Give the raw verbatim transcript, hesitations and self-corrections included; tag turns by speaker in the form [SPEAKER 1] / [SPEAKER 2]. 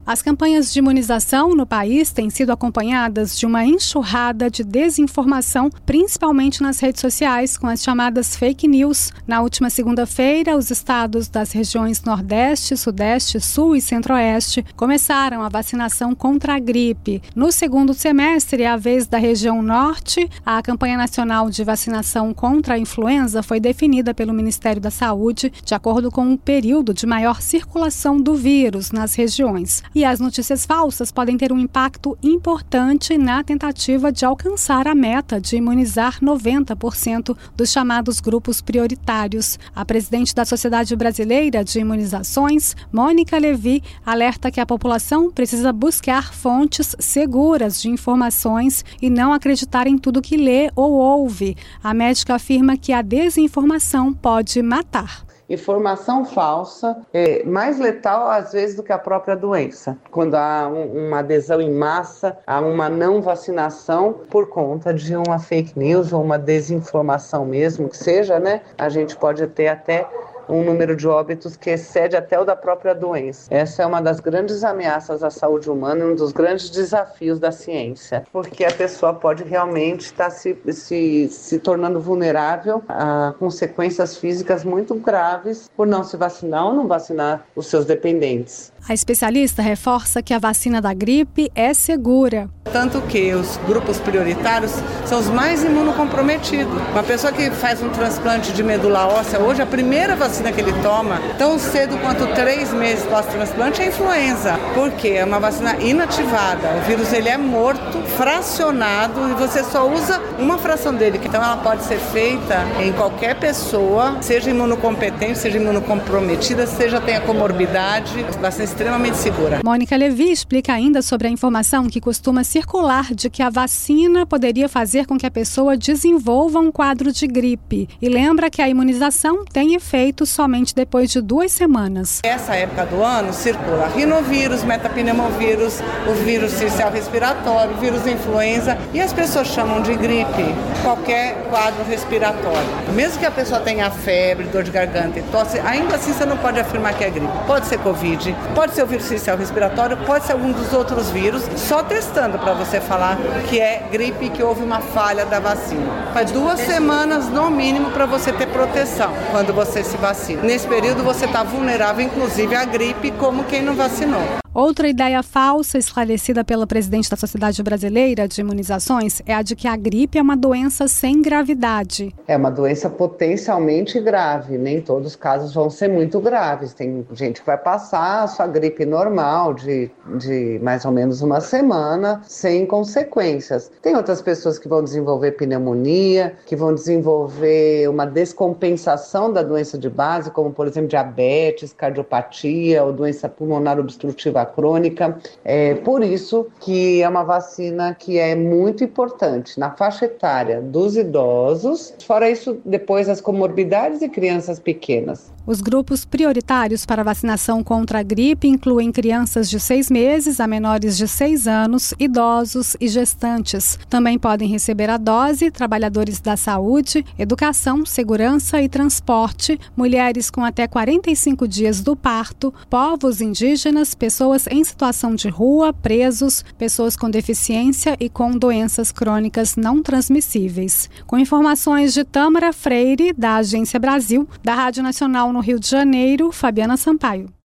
[SPEAKER 1] As campanhas de imunização no país têm sido acompanhadas de uma enxurrada de desinformação, principalmente nas redes sociais, com as chamadas fake news. Na última segunda-feira, os estados das regiões Nordeste, Sudeste, Sul e Centro-Oeste começaram a vacinação contra a gripe. No segundo semestre, à vez da região Norte, a campanha nacional de vacinação contra a influenza foi definida pelo Ministério da Saúde de acordo com o período de maior circulação do vírus nas regiões. E as notícias falsas podem ter um impacto importante na tentativa de alcançar a meta de imunizar noventa por cento dos chamados grupos prioritários. A presidente da Sociedade Brasileira de Imunizações, Mônica Levy, alerta que a população precisa buscar fontes seguras de informações e não acreditar em tudo que lê ou ouve. A médica afirma que a desinformação pode matar.
[SPEAKER 2] Informação falsa é mais letal, às vezes, do que a própria doença. Quando há um, uma adesão em massa, há uma não vacinação por conta de uma fake news ou uma desinformação mesmo, que seja, né? A gente pode ter até um número de óbitos que excede até o da própria doença. Essa é uma das grandes ameaças à saúde humana e um dos grandes desafios da ciência, porque a pessoa pode realmente estar se, se, se tornando vulnerável a consequências físicas muito graves por não se vacinar ou não vacinar os seus dependentes.
[SPEAKER 1] A especialista reforça que a vacina da gripe é segura.
[SPEAKER 3] Tanto que os grupos prioritários são os mais imunocomprometidos. Uma pessoa que faz um transplante de medula óssea, hoje a primeira vacina que ele toma, tão cedo quanto três meses pós-transplante, é a influenza. Porque é uma vacina inativada. O vírus ele é morto, fracionado, e você só usa uma fração dele. Então ela pode ser feita em qualquer pessoa, seja imunocompetente, seja imunocomprometida, seja tenha comorbidade. Vacina extremamente segura.
[SPEAKER 1] Mônica Levy explica ainda sobre a informação que costuma circular de que a vacina poderia fazer com que a pessoa desenvolva um quadro de gripe. E lembra que a imunização tem efeito somente depois de duas semanas.
[SPEAKER 3] Nessa época do ano circula rinovírus, metapneumovírus, o vírus sincicial respiratório, o vírus influenza, e as pessoas chamam de gripe qualquer quadro respiratório. Mesmo que a pessoa tenha febre, dor de garganta e tosse, ainda assim você não pode afirmar que é gripe. Pode ser Covid, pode ser o vírus sincicial respiratório, pode ser algum dos outros vírus, só testando para você falar que é gripe e que houve uma falha da vacina. Faz duas semanas no mínimo para você ter proteção quando você se vacina. Nesse período você está vulnerável inclusive à gripe como quem não vacinou.
[SPEAKER 1] Outra ideia falsa esclarecida pela presidente da Sociedade Brasileira de Imunizações é a de que a gripe é uma doença sem gravidade.
[SPEAKER 2] É uma doença potencialmente grave, nem todos os casos vão ser muito graves. Tem gente que vai passar a sua gripe normal de, de mais ou menos uma semana sem consequências. Tem outras pessoas que vão desenvolver pneumonia, que vão desenvolver uma descompensação da doença de base, como por exemplo diabetes, cardiopatia ou doença pulmonar obstrutiva crônica. É por isso que é uma vacina que é muito importante na faixa etária dos idosos, fora isso depois as comorbidades e crianças pequenas.
[SPEAKER 1] Os grupos prioritários para vacinação contra a gripe incluem crianças de seis meses a menores de seis anos, idosos e gestantes. Também podem receber a dose trabalhadores da saúde, educação, segurança e transporte, mulheres com até quarenta e cinco dias do parto, povos indígenas, pessoas em situação de rua, presos, pessoas com deficiência e com doenças crônicas não transmissíveis. Com informações de Tâmara Freire, da Agência Brasil, da Rádio Nacional no Rio de Janeiro, Fabiana Sampaio.